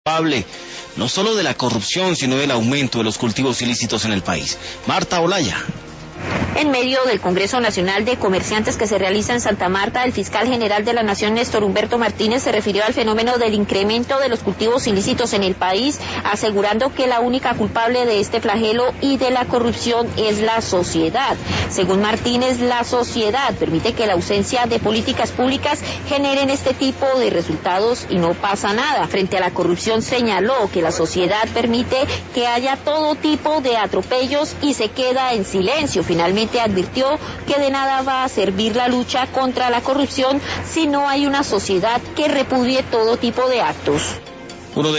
culpable no solo de la corrupción, sino del aumento de los cultivos ilícitos en el país. Marta Olaya. En medio del Congreso Nacional de Comerciantes que se realiza en Santa Marta, el fiscal general de la Nación, Néstor Humberto Martínez, se refirió al fenómeno del incremento de los cultivos ilícitos en el país, asegurando que la única culpable de este flagelo y de la corrupción es la sociedad. Según Martínez, la sociedad permite que la ausencia de políticas públicas generen este tipo de resultados y no pasa nada. Frente a la corrupción, señaló que la sociedad permite que haya todo tipo de atropellos y se queda en silencio. Finalmente advirtió que de nada va a servir la lucha contra la corrupción si no hay una sociedad que repudie todo tipo de actos.